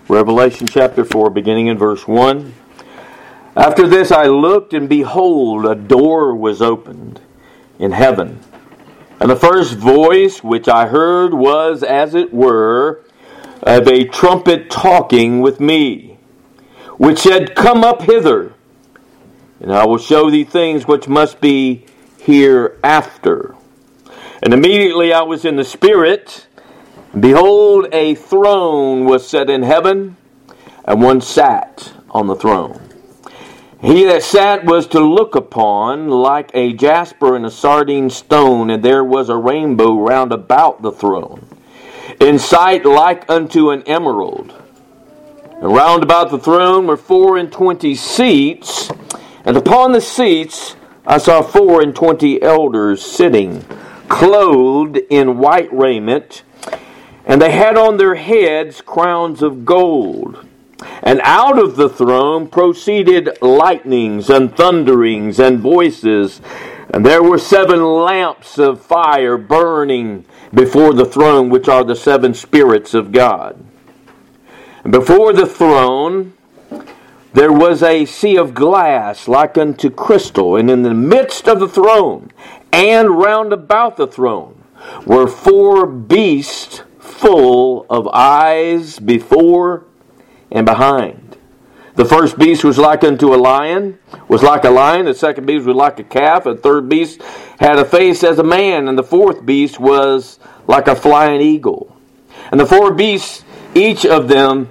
Revelation chapter 4, beginning in verse 1. After this I looked, and behold, a door was opened in heaven. And the first voice which I heard was, as it were, of a trumpet talking with me, which said, Come up hither, and I will show thee things which must be hereafter. And immediately I was in the Spirit. Behold, a throne was set in heaven, and one sat on the throne. He that sat was to look upon like a jasper and a sardine stone, and there was a rainbow round about the throne, in sight like unto an emerald. And round about the throne were 24 seats, and upon the seats I saw 24 elders sitting, clothed in white raiment, and they had on their heads crowns of gold. And out of the throne proceeded lightnings and thunderings and voices. And there were 7 lamps of fire burning before the throne, which are the 7 spirits of God. And before the throne there was a sea of glass like unto crystal. And in the midst of the throne and round about the throne were 4 beasts full of eyes before and behind. The first beast was like unto a lion, The second beast was like a calf. The third beast had a face as a man. And the fourth beast was like a flying eagle. And the 4 beasts, each of them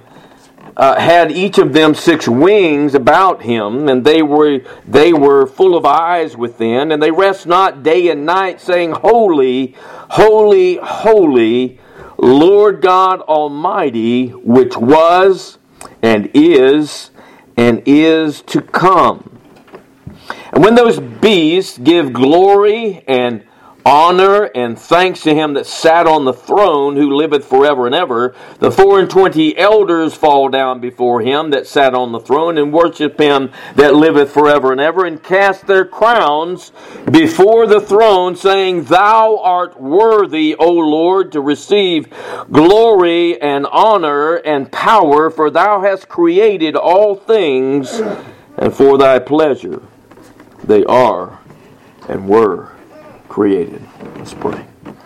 6 wings about him, and they were full of eyes within, and they rest not day and night, saying, Holy, holy, holy, Lord God Almighty, which was and is to come. And when those beasts give glory and honor and thanks to him that sat on the throne, who liveth forever and ever, the 24 elders fall down before him that sat on the throne, and worship him that liveth forever and ever, and cast their crowns before the throne, saying, Thou art worthy, O Lord, to receive glory and honor and power, for thou hast created all things, and for thy pleasure they are and were created. Let's pray.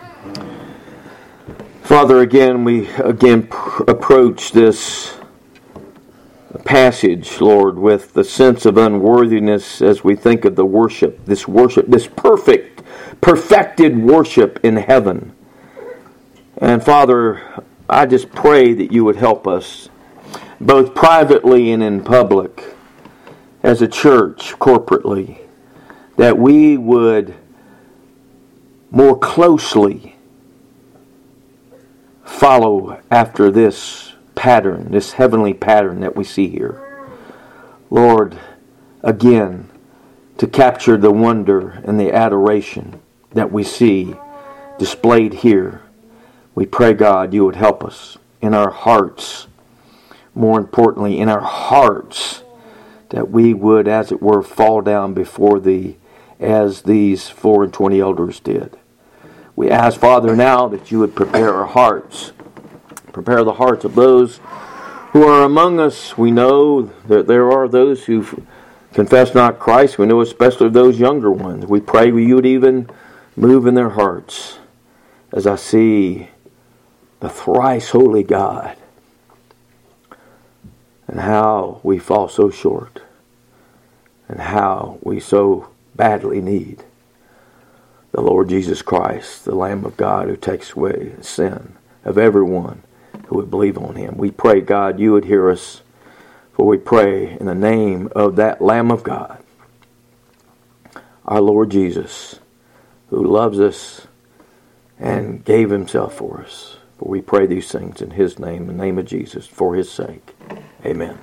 Father, we approach this passage, Lord, with the sense of unworthiness as we think of this perfected worship in heaven. And Father, I just pray that you would help us, both privately and in public, as a church, corporately, that we would more closely follow after this pattern, this heavenly pattern that we see here. Lord, again, to capture the wonder and the adoration that we see displayed here, we pray, God, you would help us in our hearts, more importantly, in our hearts, that we would, as it were, fall down before thee as these 24 elders did. We ask, Father, now that you would prepare our hearts. Prepare the hearts of those who are among us. We know that there are those who confess not Christ. We know especially those younger ones. We pray you would even move in their hearts as I see the thrice holy God and how we fall so short and how we so badly need the Lord Jesus Christ, the Lamb of God who takes away the sin of everyone who would believe on him. We pray, God, you would hear us, for we pray in the name of that Lamb of God, our Lord Jesus, who loves us and gave himself for us. For we pray these things in his name, in the name of Jesus, for his sake. Amen.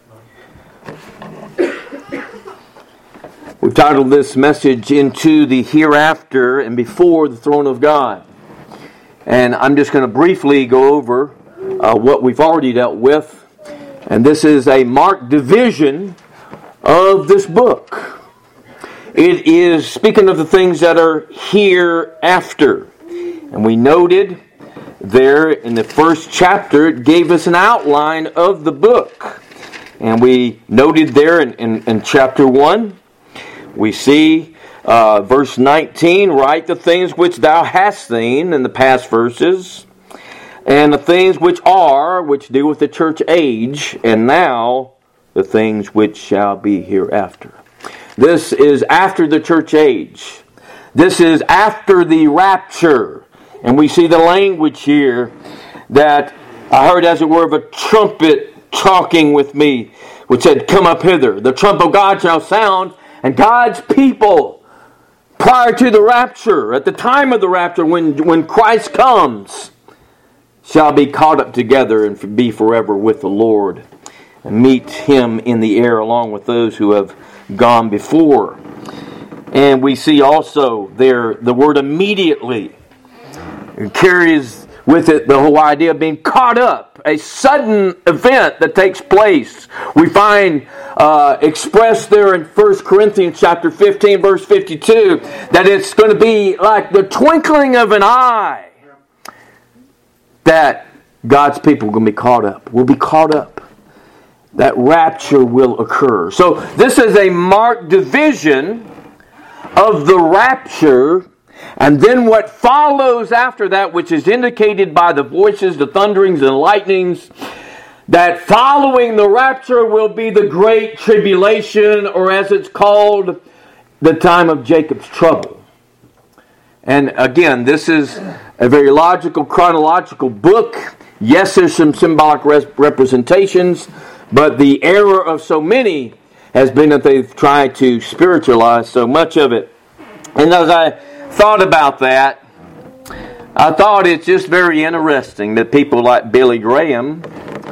We've titled this message, Into the Hereafter and Before the Throne of God. And I'm just going to briefly go over what we've already dealt with. And this is a marked division of this book. It is speaking of the things that are hereafter. And we noted there in the first chapter, it gave us an outline of the book. And we noted there in chapter 1, we see verse 19, write the things which thou hast seen in the past verses, and the things which deal with the church age, and now the things which shall be hereafter. This is after the church age. This is after the rapture. And we see the language here that I heard, as it were, of a trumpet talking with me, which said, come up hither. The trump of God shall sound, and God's people, prior to the rapture, at the time of the rapture, when Christ comes, shall be caught up together and be forever with the Lord, and meet Him in the air along with those who have gone before. And we see also there the word immediately. It carries with it the whole idea of being caught up, a sudden event that takes place. We find expressed there in 1 Corinthians chapter 15, verse 52, that it's going to be like the twinkling of an eye that God's people are going to be caught up. Will be caught up. That rapture will occur. So this is a marked division of the rapture, and then what follows after that, which is indicated by the voices, the thunderings, and lightnings, that following the rapture will be the great tribulation, or as it's called, the time of Jacob's trouble. And again, this is a very logical, chronological book. Yes, there's some symbolic representations, but the error of so many has been that they've tried to spiritualize so much of it. And as I thought about that, I thought it's just very interesting that people like Billy Graham,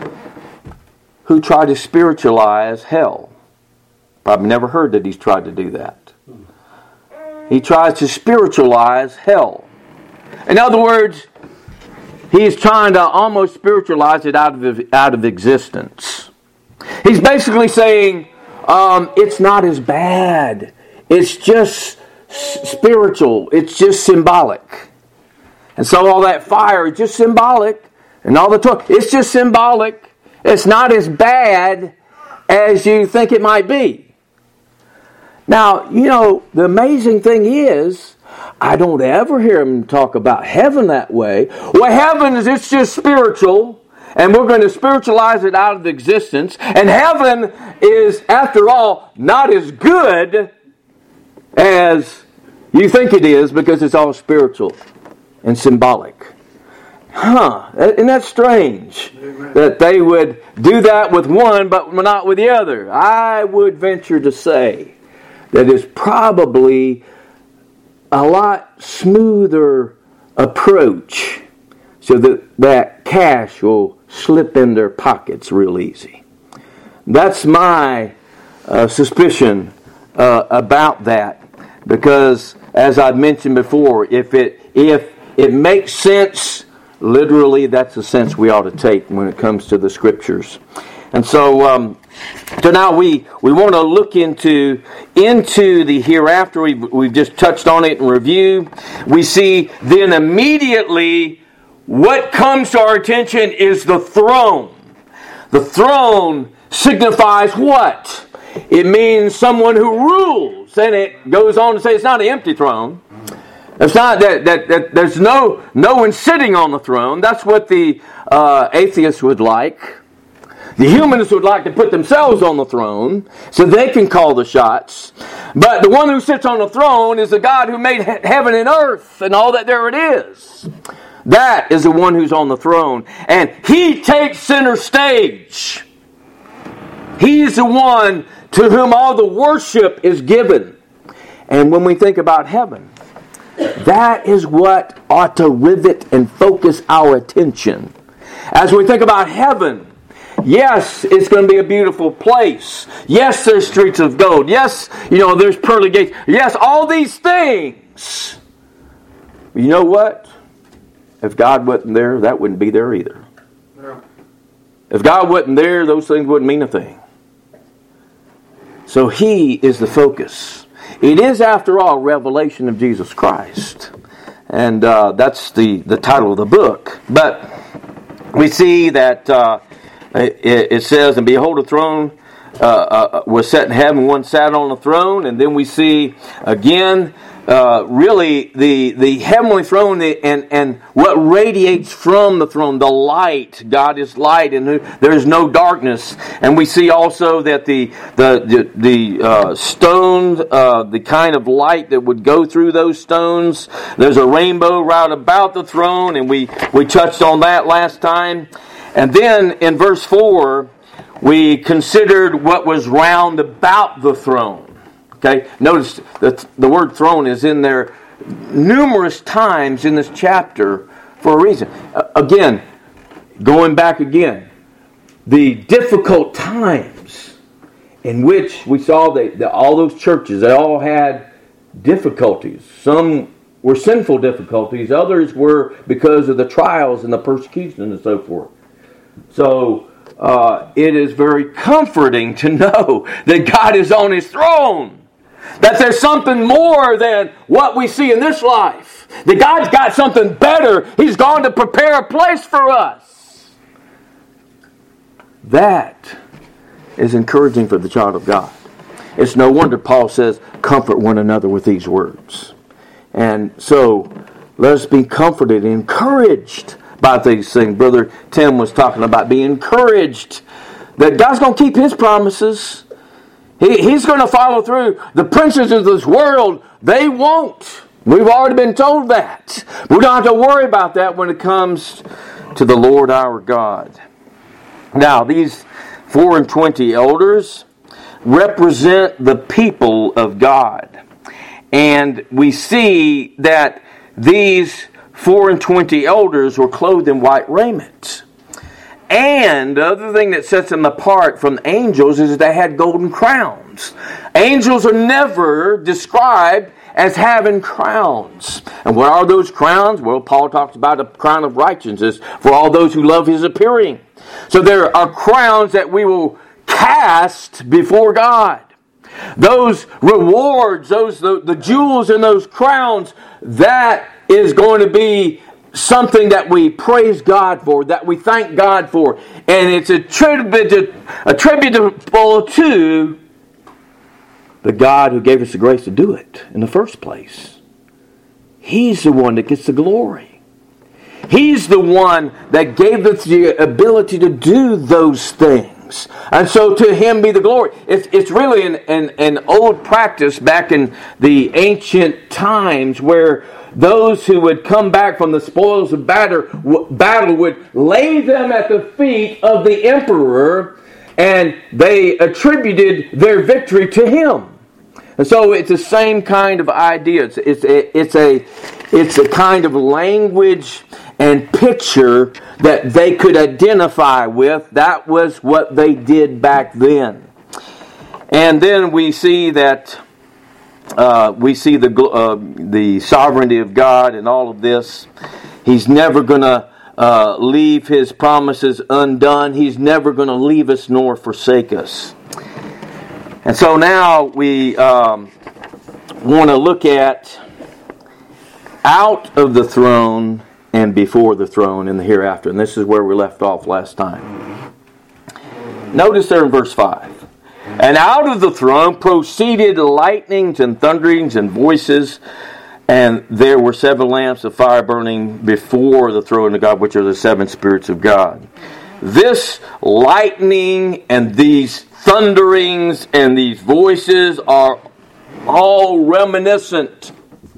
who try to spiritualize hell. Probably never heard that he's tried to do that. He tries to spiritualize hell. In other words, he's trying to almost spiritualize it out of existence. He's basically saying, it's not as bad. It's just spiritual. It's just symbolic. And so all that fire is just symbolic. And all the talk, it's just symbolic. It's not as bad as you think it might be. Now, the amazing thing is, I don't ever hear him talk about heaven that way. Well, heaven is, it's just spiritual, and we're going to spiritualize it out of existence. And heaven is, after all, not as good as you think it is, because it's all spiritual and symbolic. Isn't that strange? That they would do that with one, but not with the other. I would venture to say that is probably a lot smoother approach, so that cash will slip in their pockets real easy. That's my suspicion about that, because as I've mentioned before, if it makes sense, literally that's the sense we ought to take when it comes to the Scriptures. And so now we want to look into the hereafter. We've just touched on it in review. We see then immediately what comes to our attention is the throne. The throne signifies what? It means someone who rules. And it goes on to say it's not an empty throne. It's not that there's no one sitting on the throne. That's what the atheists would like. The humanists would like to put themselves on the throne so they can call the shots. But the one who sits on the throne is the God who made heaven and earth and all that there it is. That is the one who's on the throne. And He takes center stage. He's the one to whom all the worship is given. And when we think about heaven, that is what ought to rivet and focus our attention. As we think about heaven, yes, it's going to be a beautiful place. Yes, there's streets of gold. Yes, there's pearly gates. Yes, all these things. But you know what? If God wasn't there, that wouldn't be there either. Yeah. If God wasn't there, those things wouldn't mean a thing. So He is the focus. It is, after all, revelation of Jesus Christ. And that's the title of the book. But we see that it says, and behold, a throne was set in heaven, one sat on the throne. And then we see again, really the heavenly throne and what radiates from the throne, the light. God is light, and there is no darkness. And we see also that the stones, the kind of light that would go through those stones. There's a rainbow round about the throne, and we touched on that last time. And then in verse 4, we considered what was round about the throne. Okay, notice that the word throne is in there numerous times in this chapter for a reason. Again, going back again, the difficult times in which we saw that all those churches, they all had difficulties. Some were sinful difficulties, others were because of the trials and the persecution and so forth. So it is very comforting to know that God is on His throne. That there's something more than what we see in this life. That God's got something better. He's gone to prepare a place for us. That is encouraging for the child of God. It's no wonder Paul says, comfort one another with these words. And so, let us be comforted and encouraged by these things. Brother Tim was talking about being encouraged that God's going to keep His promises. He's going to follow through. The princes of this world, they won't. We've already been told that. We don't have to worry about that when it comes to the Lord our God. Now, these 24 elders represent the people of God. And we see that these 24 elders were clothed in white raiment. And the other thing that sets them apart from angels is that they had golden crowns. Angels are never described as having crowns. And what are those crowns? Well, Paul talks about a crown of righteousness for all those who love His appearing. So there are crowns that we will cast before God. Those rewards, the jewels in those crowns, that is going to be something that we praise God for, that we thank God for. And it's attributable to the God who gave us the grace to do it in the first place. He's the one that gets the glory. He's the one that gave us the ability to do those things. And so to Him be the glory. It's really an old practice back in the ancient times where those who would come back from the spoils of battle would lay them at the feet of the emperor, and they attributed their victory to him. And so it's the same kind of idea. It's a kind of language and picture that they could identify with. That was what they did back then. And then we see that the sovereignty of God and all of this. He's never going to leave His promises undone. He's never going to leave us nor forsake us. And so now we want to look at out of the throne and before the throne in the hereafter. And this is where we left off last time. Notice there in verse 5. And out of the throne proceeded lightnings and thunderings and voices, and there were 7 lamps of fire burning before the throne of God, which are the 7 spirits of God. This lightning and these thunderings and these voices are all reminiscent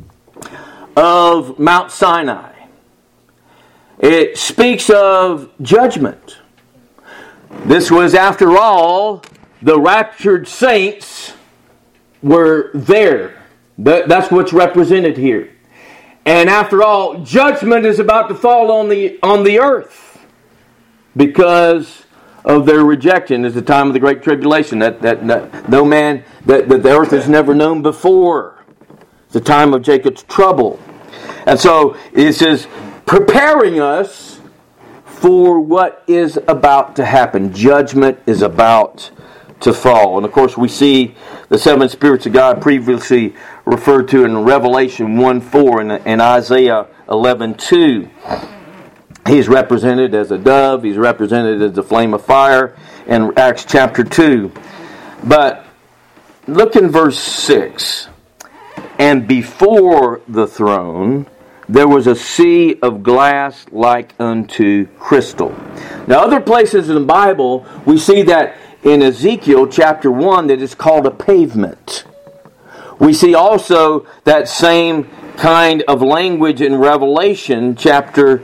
of Mount Sinai. It speaks of judgment. This was, after all, the raptured saints were there. That's what's represented here. And after all, judgment is about to fall on the earth because of their rejection. It's the time of the Great Tribulation that no man, that the earth has never known before. It's the time of Jacob's trouble. And so it says, preparing us for what is about to happen. Judgment is about to fall. And of course we see the seven spirits of God previously referred to in Revelation 1:4 and Isaiah 11:2. He's represented as a dove. He's represented as a flame of fire in Acts chapter 2. But look in verse 6. And before the throne there was a sea of glass like unto crystal. Now other places in the Bible we see that in Ezekiel chapter 1 that is called a pavement. We see also that same kind of language in Revelation chapter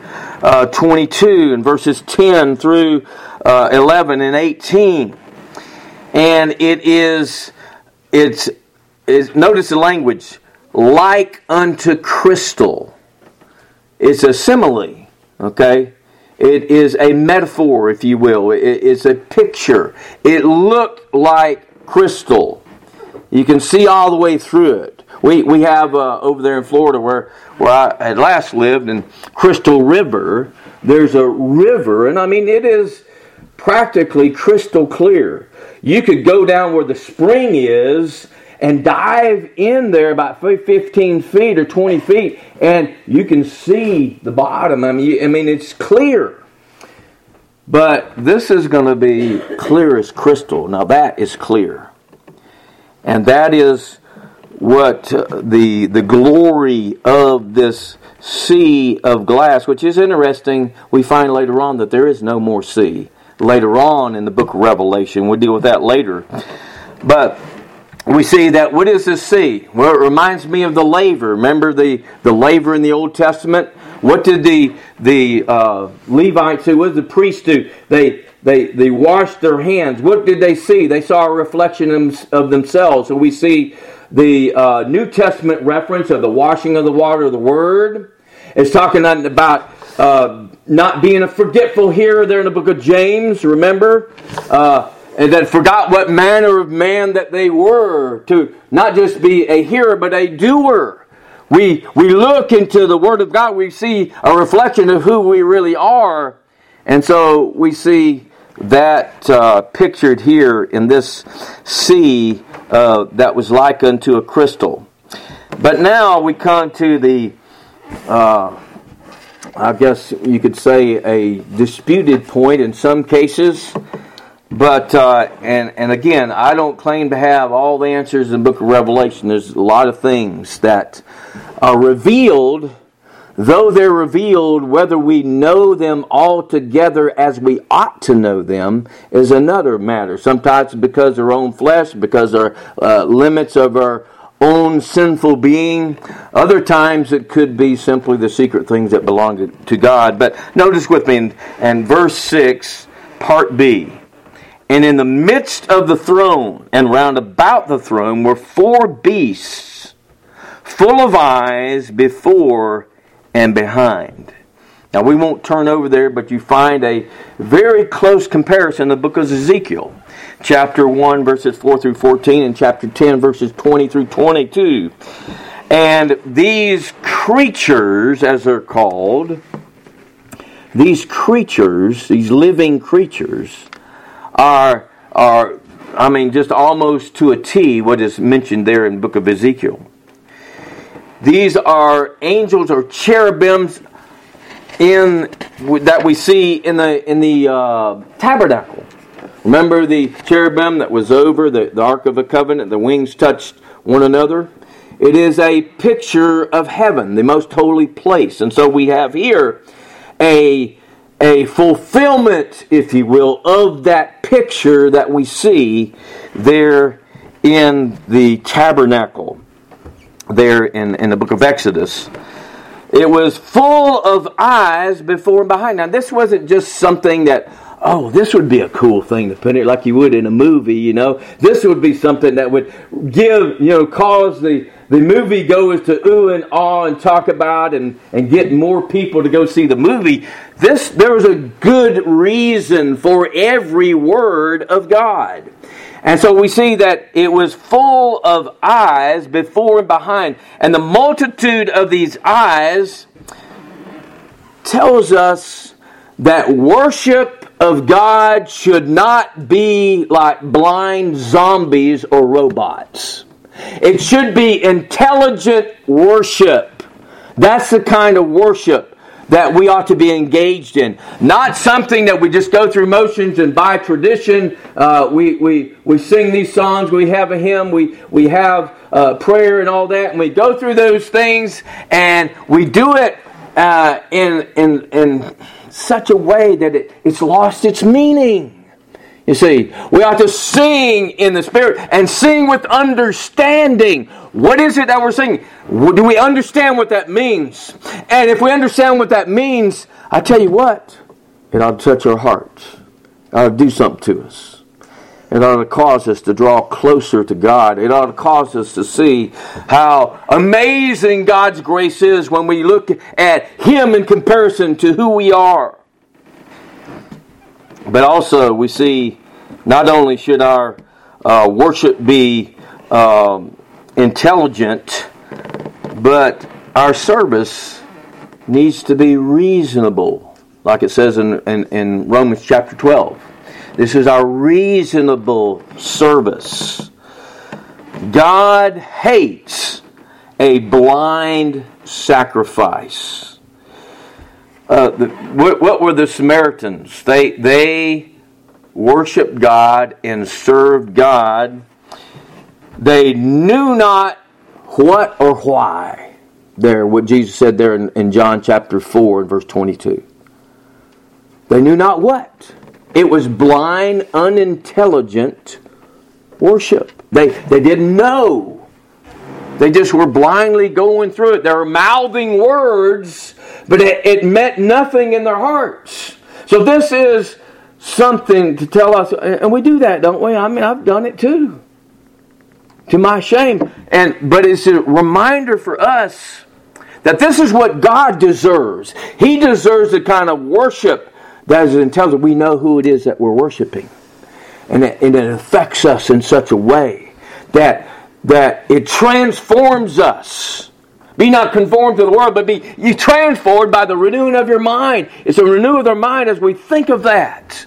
22 and verses 10 through 11 and 18. And it's notice the language, like unto crystal. It's a simile, okay? It is a metaphor, if you will. It's a picture. It looked like crystal. You can see all the way through it. We have over there in Florida where I had last lived in Crystal River. There's a river, and I mean it is practically crystal clear. You could go down where the spring is and dive in there about 15 feet or 20 feet, and you can see the bottom. I mean it's clear. But this is going to be clear as crystal. Now that is clear. And that is what the glory of this sea of glass, which is interesting. We find later on that there is no more sea. Later on in the book of Revelation, we'll deal with that later. But we see that, what is this sea? Well, it reminds me of the laver. Remember the laver in the Old Testament? What did the Levites do? What did the priests do? They washed their hands. What did they see? They saw a reflection of themselves. So we see the New Testament reference of the washing of the water of the Word. It's talking about not being a forgetful hearer there in the book of James, remember? And that forgot what manner of man that they were, to not just be a hearer but a doer. We look into the Word of God, we see a reflection of who we really are. And so we see that pictured here in this sea that was like unto a crystal. But now we come to the, I guess you could say, a disputed point in some cases. But, and again, I don't claim to have all the answers in the book of Revelation. There's a lot of things that are revealed. Though they're revealed, whether we know them all together as we ought to know them is another matter. Sometimes because of our own flesh, because of our limits of our own sinful being. Other times it could be simply the secret things that belong to God. But notice with me in verse 6, part B. And in the midst of the throne and round about the throne were four beasts, full of eyes before and behind. Now we won't turn over there, but you find a very close comparison in the book of Ezekiel. Chapter 1 verses 4 through 14 and chapter 10 verses 20 through 22. And these creatures, as they're called, these creatures, these living creatures, are just almost to a T what is mentioned there in the book of Ezekiel. These are angels or cherubims that we see in the tabernacle. Remember the cherubim that was over the Ark of the Covenant, the wings touched one another? It is a picture of heaven, the most holy place. And so we have here a fulfillment, if you will, of that picture that we see there in the tabernacle, there in the book of Exodus. It was full of eyes before and behind. Now, this wasn't just something that, this would be a cool thing to put it like you would in a movie, This would be something that would cause the movie goers to ooh and ah and talk about and get more people to go see the movie. There was a good reason for every word of God. And so we see that it was full of eyes before and behind. And the multitude of these eyes tells us that worship of God should not be like blind zombies or robots. It should be intelligent worship. That's the kind of worship that we ought to be engaged in. Not something that we just go through motions and by tradition, we sing these songs, we have a hymn, we have prayer and all that, and we go through those things and we do it in such a way that it's lost its meaning. You see, we ought to sing in the Spirit and sing with understanding. What is it that we're singing? Do we understand what that means? And if we understand what that means, I tell you what, it ought to touch our hearts. It ought to do something to us. It ought to cause us to draw closer to God. It ought to cause us to see how amazing God's grace is when we look at Him in comparison to who we are. But also we see not only should our worship be intelligent, but our service needs to be reasonable, like it says in Romans chapter 12. This is our reasonable service. God hates a blind sacrifice. What were the Samaritans? They worshiped God and served God. They knew not what or why. There, what Jesus said there in John chapter 4 and verse 22. They knew not what. It was blind, unintelligent worship. They didn't know. They just were blindly going through it. They were mouthing words, but it meant nothing in their hearts. So this is something to tell us, and we do that, don't we? I mean, I've done it too, to my shame. But it's a reminder for us that this is what God deserves. He deserves the kind of worship that is intelligent. We know who it is that we're worshiping, and it affects us in such a way that it transforms us. Be not conformed to the world, but be ye transformed by the renewing of your mind. It's a renewal of our mind as we think of that.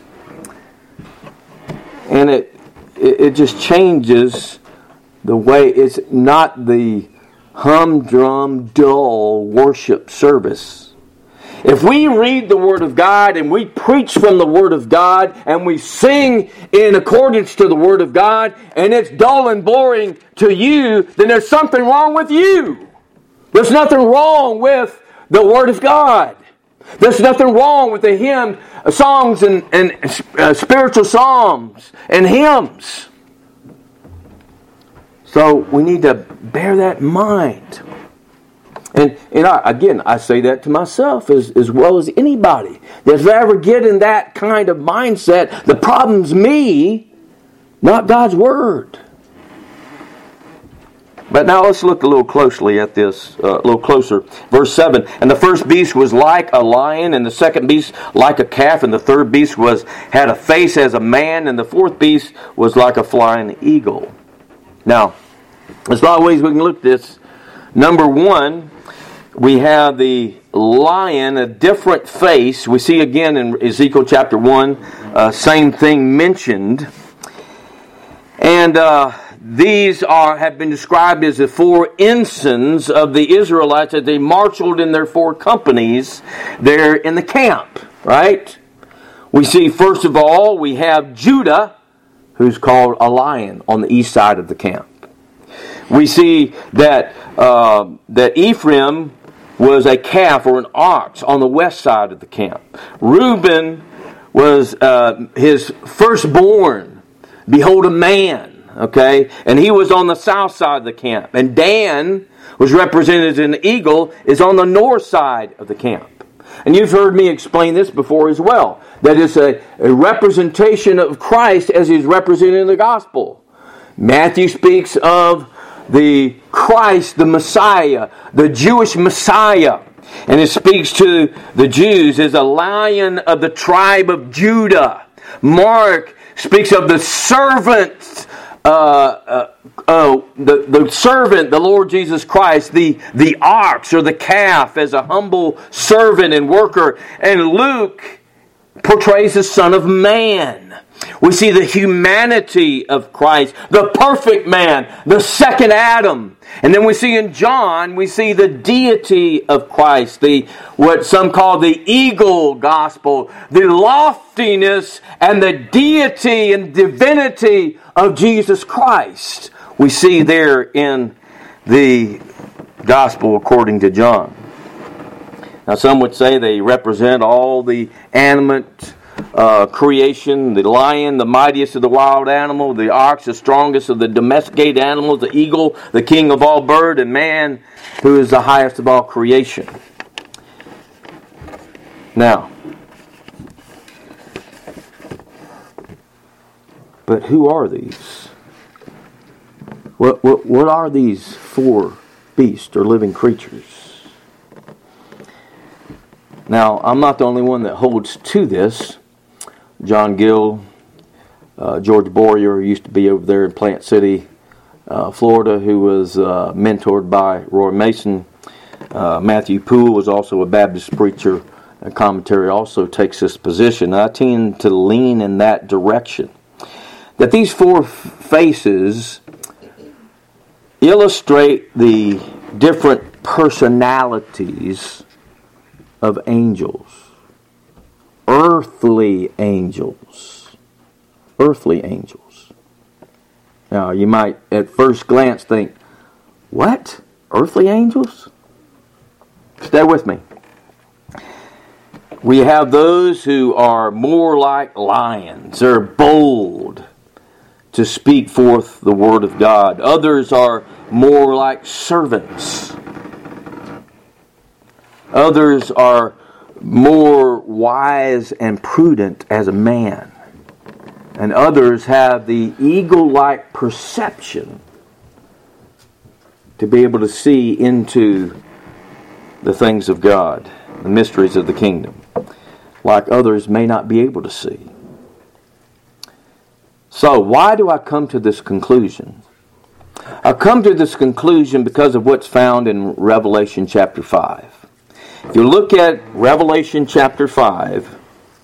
And it just changes the way. It's not the humdrum, dull worship service. If we read the Word of God and we preach from the Word of God and we sing in accordance to the Word of God and it's dull and boring to you, then there's something wrong with you. There's nothing wrong with the Word of God. There's nothing wrong with the hymn, songs and spiritual psalms and hymns. So we need to bear that in mind. And I say that to myself as well as anybody. That if I ever get in that kind of mindset, the problem's me, not God's Word. But now let's look a little closely at this, a little closer. Verse 7, and the first beast was like a lion, and the second beast like a calf, and the third beast had a face as a man, and the fourth beast was like a flying eagle. Now, there's a lot of ways we can look at this. Number one, we have the lion, a different face. We see again in Ezekiel chapter 1, same thing mentioned. And these have been described as the four ensigns of the Israelites as they marshaled in their four companies there in the camp, right? We see, first of all, we have Judah, who's called a lion on the east side of the camp. We see that Ephraim was a calf or an ox on the west side of the camp. Reuben was his firstborn. Behold, a man. Okay, and he was on the south side of the camp. And Dan was represented as an eagle, is on the north side of the camp. And you've heard me explain this before as well. That is a representation of Christ as he's represented in the gospel. Matthew speaks of the Christ, the Messiah, the Jewish Messiah. And it speaks to the Jews as a lion of the tribe of Judah. Mark speaks of the servant, the servant, the Lord Jesus Christ, the ox or the calf as a humble servant and worker. And Luke portrays the Son of Man. We see the humanity of Christ, the perfect man, the second Adam. And then we see in John, we see the deity of Christ, what some call the eagle gospel, the loftiness and the deity and divinity of Jesus Christ. We see there in the gospel according to John. Now some would say they represent all the animate creation, the lion, the mightiest of the wild animal, the ox, the strongest of the domesticated animals, the eagle, the king of all bird, and man, who is the highest of all creation. Now, but who are these? What are these four beasts or living creatures? Now, I'm not the only one that holds to this. John Gill, George Boyer, who used to be over there in Plant City, Florida, who was mentored by Roy Mason. Matthew Poole was also a Baptist preacher. A commentary also takes this position. I tend to lean in that direction. That these four faces illustrate the different personalities of angels. Earthly angels. Earthly angels. Now, you might at first glance think, what? Earthly angels? Stay with me. We have those who are more like lions. They're bold to speak forth the word of God. Others are more like servants. Others are more wise and prudent as a man. And others have the eagle-like perception to be able to see into the things of God, the mysteries of the kingdom, like others may not be able to see. So, why do I come to this conclusion? I come to this conclusion because of what's found in Revelation chapter 5. If you look at Revelation chapter 5,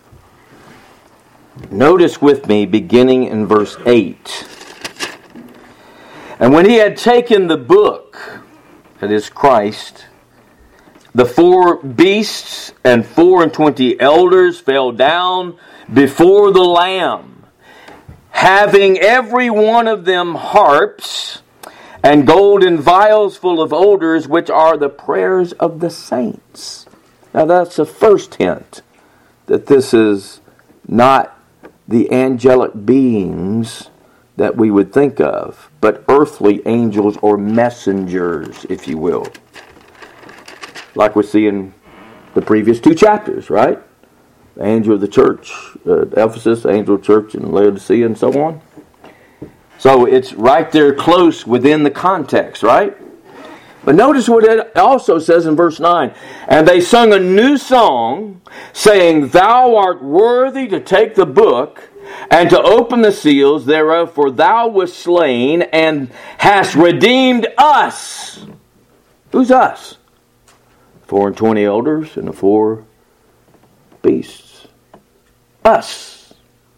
notice with me beginning in verse 8. And when he had taken the book, that is Christ, the 4 beasts and 24 elders fell down before the Lamb, having every one of them harps and golden vials full of odors, which are the prayers of the saints. Now that's the first hint that this is not the angelic beings that we would think of, but earthly angels or messengers, if you will. Like we see in the previous 2 chapters, right? The angel of the church at Ephesus, the angel of the church in Laodicea, and so on. So it's right there close within the context, right? But notice what it also says in verse 9. And they sung a new song, saying, Thou art worthy to take the book and to open the seals thereof, for thou wast slain and hast redeemed us. Who's us? 24 elders and the 4 beasts. Us.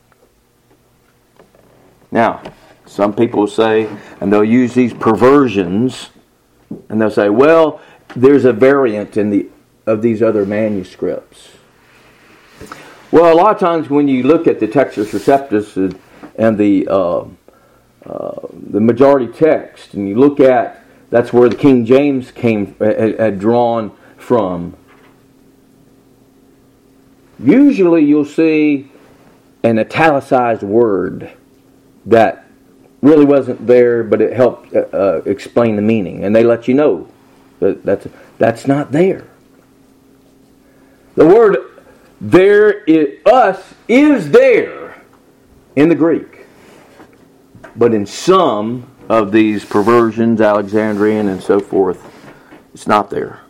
Now, some people say, and they'll use these perversions, and they'll say, well, there's a variant of these other manuscripts. Well, a lot of times when you look at the Textus Receptus and the majority text, and you look at, that's where the King James had drawn from. Usually you'll see an italicized word that really wasn't there, but it helped explain the meaning. And they let you know that that's not there. The word there, us, is there in the Greek. But in some of these perversions, Alexandrian and so forth, it's not there.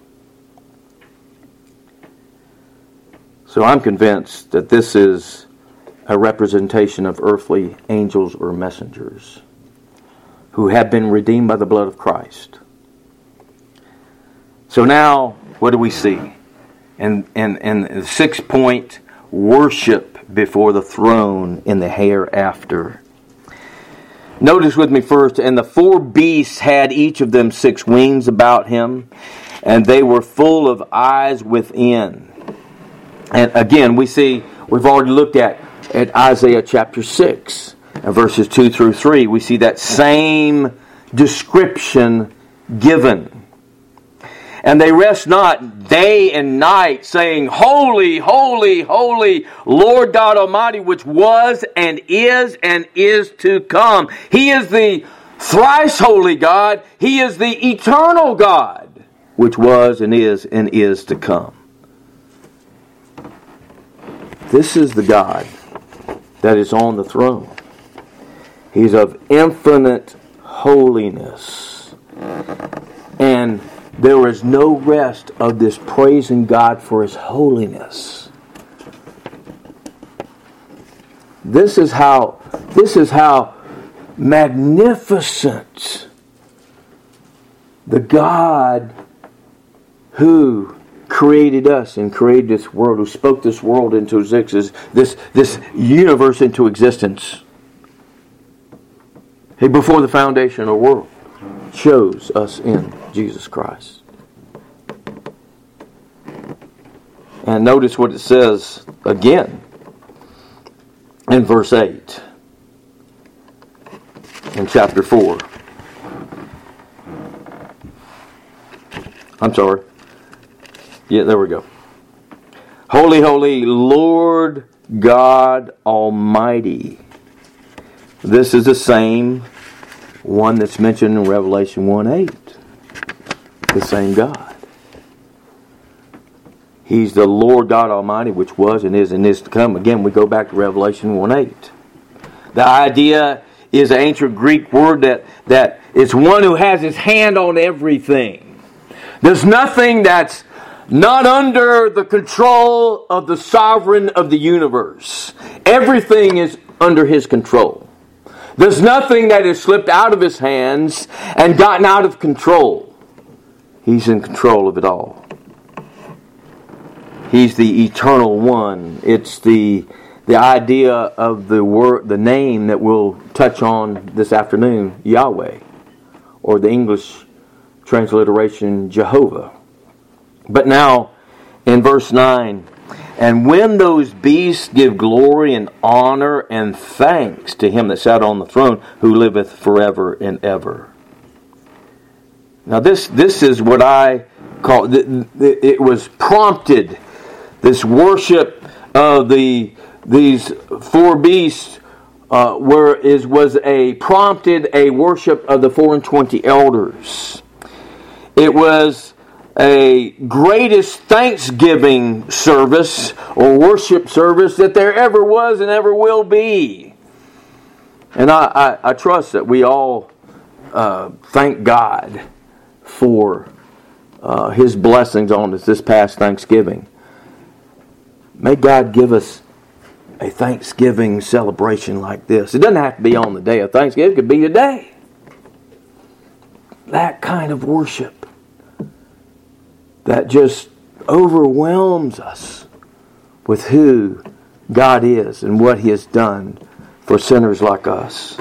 So I'm convinced that this is a representation of earthly angels or messengers who have been redeemed by the blood of Christ. So now, what do we see? In the 6th point, worship before the throne in the hereafter. Notice with me first, and the 4 beasts had each of them 6 wings about him, and they were full of eyes within. And again, we've already looked at Isaiah chapter 6, and verses 2 through 3. We see that same description given. And they rest not day and night, saying, Holy, holy, holy, Lord God Almighty, which was and is to come. He is the thrice holy God. He is the eternal God, which was and is to come. This is the God that is on the throne. He's of infinite holiness. And there is no rest of this praising God for His holiness. This is how magnificent the God who created us and created this world, who spoke this world into existence, this universe into existence. He, before the foundation of the world, chose us in Jesus Christ. And notice what it says again in verse 8 in chapter 4. I'm sorry. Yeah, there we go. Holy, holy, Lord God Almighty. This is the same one that's mentioned in Revelation 1:8. The same God. He's the Lord God Almighty, which was and is to come. Again, we go back to Revelation 1:8. The idea is an ancient Greek word that it's one who has his hand on everything. There's nothing that's not under the control of the sovereign of the universe. Everything is under His control. There's nothing that has slipped out of His hands and gotten out of control. He's in control of it all. He's the eternal one. It's the idea of the word, the name that we'll touch on this afternoon, Yahweh, or the English transliteration Jehovah. But now, in verse 9, and when those beasts give glory and honor and thanks to Him that sat on the throne, who liveth forever and ever. Now this is what I call, it was prompted, this worship of these 4 beasts was prompted a worship of the 24 elders. It was a greatest thanksgiving service or worship service that there ever was and ever will be. And I trust that we all thank God for His blessings on us this past Thanksgiving. May God give us a Thanksgiving celebration like this. It doesn't have to be on the day of Thanksgiving. It could be today. That kind of worship that just overwhelms us with who God is and what He has done for sinners like us.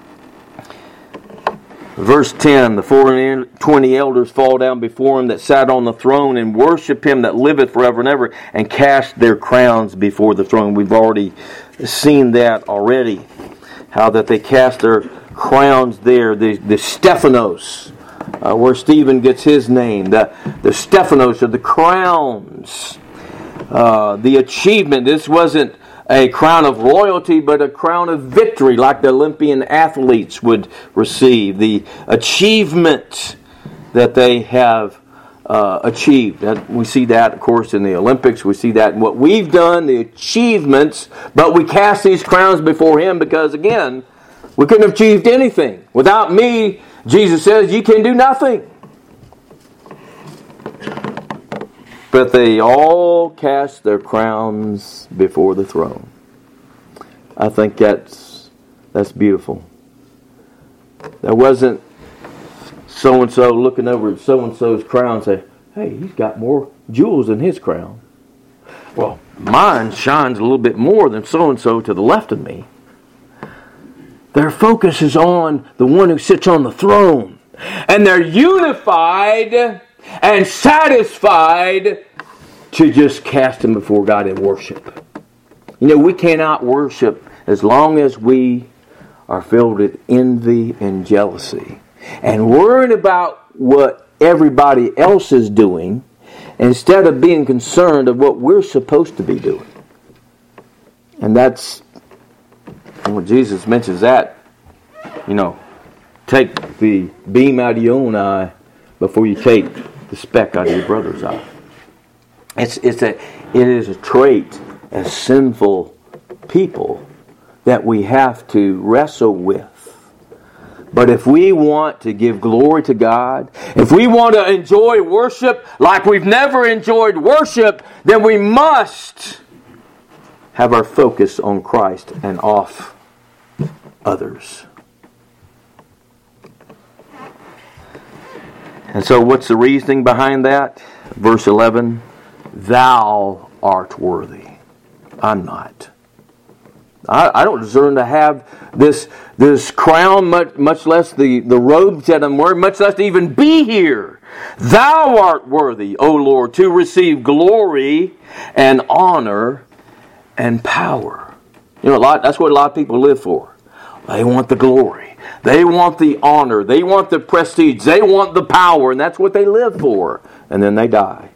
Verse 10, the 24 elders fall down before Him that sat on the throne and worship Him that liveth forever and ever, and cast their crowns before the throne. We've already seen that already, how that they cast their crowns there, the Stephanos, where Stephen gets his name, the Stephanos, or the crowns, the achievement. This wasn't a crown of royalty, but a crown of victory, like the Olympian athletes would receive. The achievement that they have achieved. We see that, of course, in the Olympics. We see that in what we've done, the achievements. But we cast these crowns before Him because, again, we couldn't have achieved anything. Without me, Jesus says, you can do nothing. But they all cast their crowns before the throne. I think that's beautiful. There wasn't so-and-so looking over at so-and-so's crown and say, hey, he's got more jewels in his crown. Well, mine shines a little bit more than so-and-so to the left of me. Their focus is on the one who sits on the throne. And they're unified and satisfied to just cast Him before God in worship. You know, we cannot worship as long as we are filled with envy and jealousy and worried about what everybody else is doing instead of being concerned of what we're supposed to be doing. And that's when Jesus mentions that, you know, take the beam out of your own eye before you take the speck out of your brother's eye. It is a trait as sinful people that we have to wrestle with. But if we want to give glory to God, if we want to enjoy worship like we've never enjoyed worship, then we must have our focus on Christ and off others. And so what's the reasoning behind that? Verse 11, thou art worthy. I'm not. I don't deserve to have this crown, much less the robes that I'm wearing, much less to even be here. Thou art worthy, O Lord, to receive glory and honor and power. You know, that's what a lot of people live for. They want the glory. They want the honor. They want the prestige. They want the power, and that's what they live for. And then they die.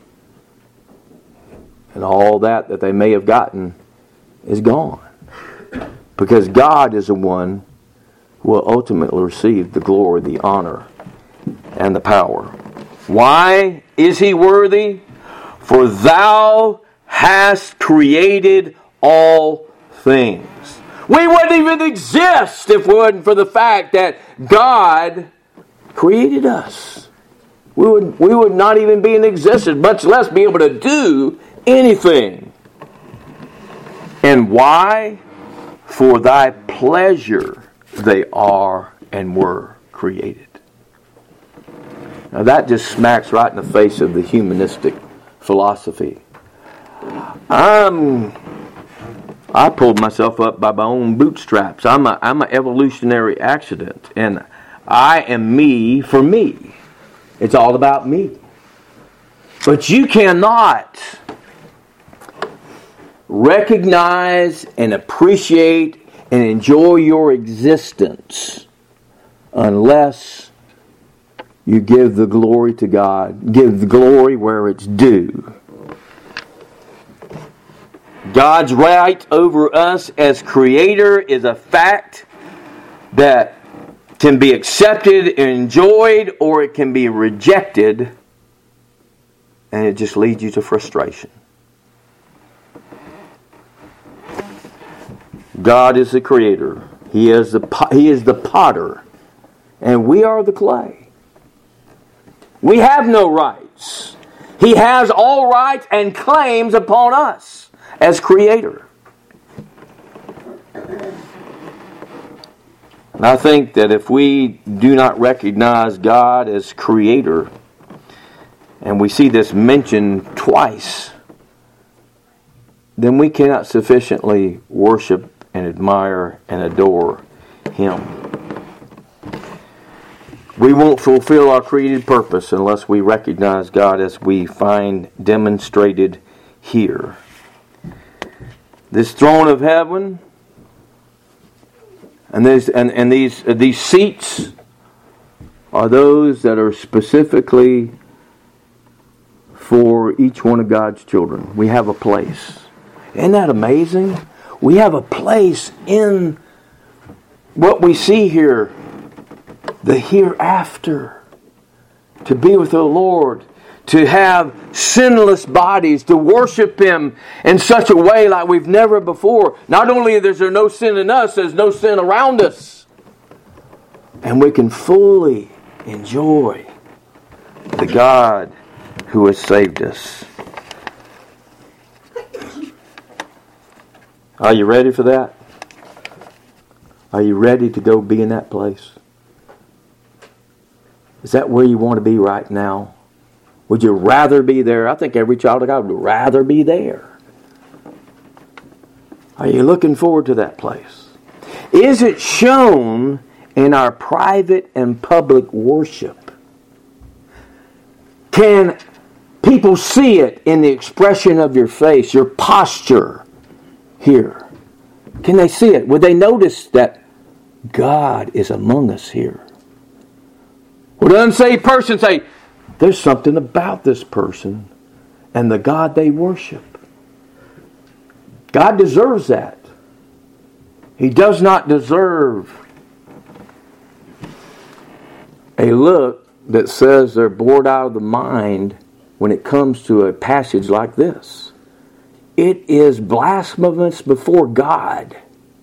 And all that they may have gotten is gone. Because God is the one who will ultimately receive the glory, the honor, and the power. Why is He worthy? For thou hast created all things. We wouldn't even exist if it wasn't for the fact that God created us. We would not even be in existence, much less be able to do anything. And why? For thy pleasure they are and were created. Now that just smacks right in the face of the humanistic philosophy. I pulled myself up by my own bootstraps. I'm an evolutionary accident, and I am me for me. It's all about me. But you cannot recognize and appreciate and enjoy your existence unless you give the glory to God. Give the glory where it's due. God's right over us as Creator is a fact that can be accepted and enjoyed, or it can be rejected, and it just leads you to frustration. God is the Creator. He is the potter, and we are the clay. We have no rights. He has all rights and claims upon us as Creator. And I think that if we do not recognize God as Creator, and we see this mentioned twice, then we cannot sufficiently worship and admire and adore Him. We won't fulfill our created purpose unless we recognize God as we find demonstrated here. This throne of heaven and these seats are those that are specifically for each one of God's children. We have a place. Isn't that amazing? We have a place in what we see here, the hereafter, to be with the Lord, to have sinless bodies, to worship Him in such a way like we've never before. Not only is there no sin in us, there's no sin around us. And we can fully enjoy the God who has saved us. Are you ready for that? Are you ready to go be in that place? Is that where you want to be right now? Would you rather be there? I think every child of God would rather be there. Are you looking forward to that place? Is it shown in our private and public worship? Can people see it in the expression of your face, your posture here? Can they see it? Would they notice that God is among us here? Would an unsaved person say, there's something about this person and the God they worship? God deserves that. He does not deserve a look that says they're bored out of the mind when it comes to a passage like this. It is blasphemous before God.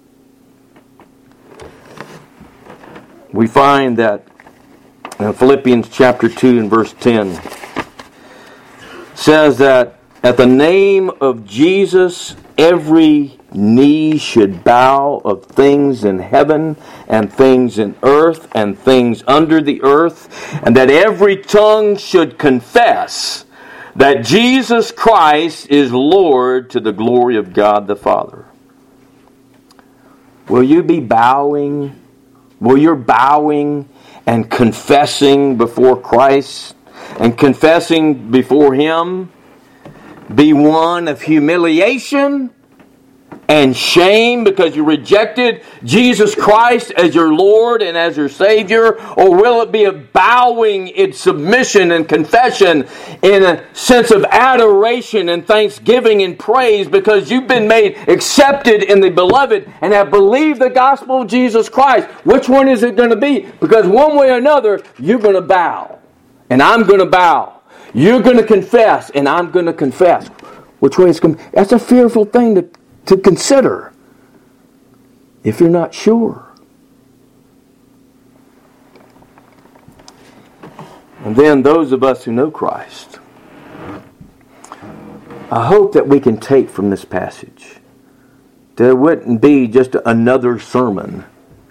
We find that in Philippians chapter 2 and verse 10 says that at the name of Jesus, every knee should bow, of things in heaven and things in earth and things under the earth, and that every tongue should confess that Jesus Christ is Lord, to the glory of God the Father. Will you be bowing? Will your bowing and confessing before Christ and confessing before Him be one of humiliation and shame because you rejected Jesus Christ as your Lord and as your Savior? Or will it be a bowing in submission and confession in a sense of adoration and thanksgiving and praise because you've been made accepted in the Beloved and have believed the gospel of Jesus Christ? Which one is it going to be? Because one way or another, you're going to bow. And I'm going to bow. You're going to confess, and I'm going to confess. Which way is going to be? That's a fearful thing to consider if you're not sure. And then those of us who know Christ, I hope that we can take from this passage that it wouldn't be just another sermon,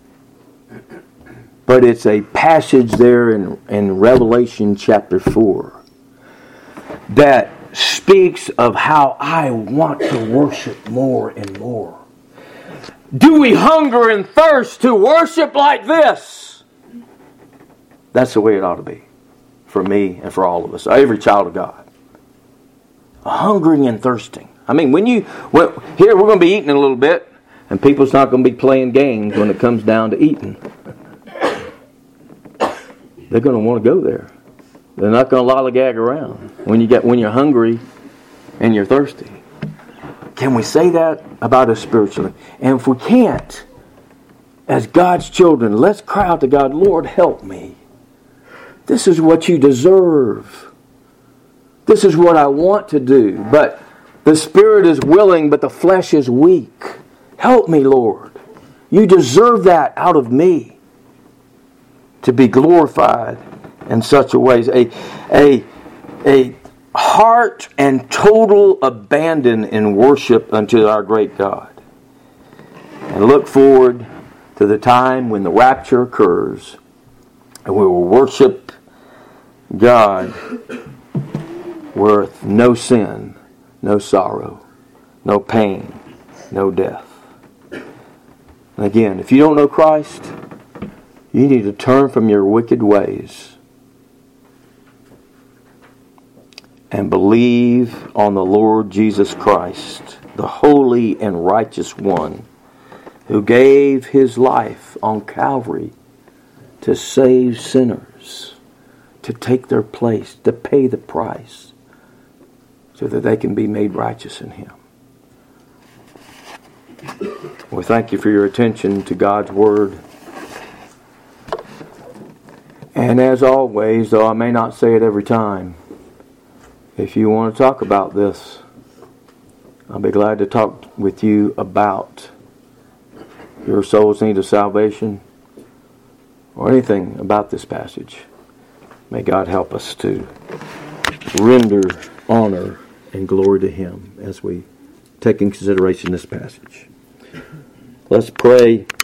but it's a passage there in Revelation chapter 4 that speaks of how I want to worship more and more. Do we hunger and thirst to worship like this? That's the way it ought to be for me and for all of us, every child of God. Hungering and thirsting. I mean, here we're going to be eating in a little bit, and people's not going to be playing games when it comes down to eating. They're going to want to go there. They're not going to lollygag around when you're hungry and you're thirsty. Can we say that about us spiritually? And if we can't, as God's children, let's cry out to God, Lord, help me. This is what you deserve. This is what I want to do. But the spirit is willing, but the flesh is weak. Help me, Lord. You deserve that out of me to be glorified in such a way. A heart and total abandon in worship unto our great God. And look forward to the time when the rapture occurs and we will worship God with no sin, no sorrow, no pain, no death. And again, if you don't know Christ, you need to turn from your wicked ways and believe on the Lord Jesus Christ, the holy and righteous one, who gave His life on Calvary to save sinners, to take their place, to pay the price, so that they can be made righteous in Him. We thank you for your attention to God's Word. And as always, though I may not say it every time, if you want to talk about this, I'll be glad to talk with you about your soul's need of salvation or anything about this passage. May God help us to render honor and glory to Him as we take in consideration this passage. Let's pray.